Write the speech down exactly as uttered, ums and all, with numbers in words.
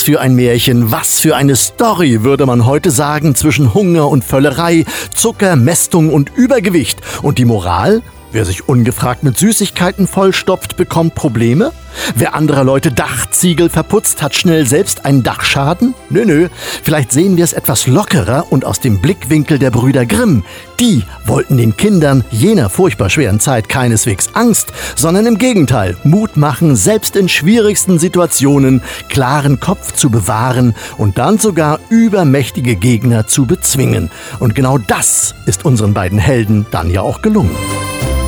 für ein Märchen, was für eine Story, würde man heute sagen, zwischen Hunger und Völlerei, Zucker, Mästung und Übergewicht. Und die Moral? Wer sich ungefragt mit Süßigkeiten vollstopft, bekommt Probleme? Wer anderer Leute Dachziegel verputzt, hat schnell selbst einen Dachschaden? Nö, nö. Vielleicht sehen wir es etwas lockerer und aus dem Blickwinkel der Brüder Grimm. Die wollten den Kindern jener furchtbar schweren Zeit keineswegs Angst, sondern im Gegenteil Mut machen, selbst in schwierigsten Situationen klaren Kopf zu bewahren und dann sogar übermächtige Gegner zu bezwingen. Und genau das ist unseren beiden Helden dann ja auch gelungen.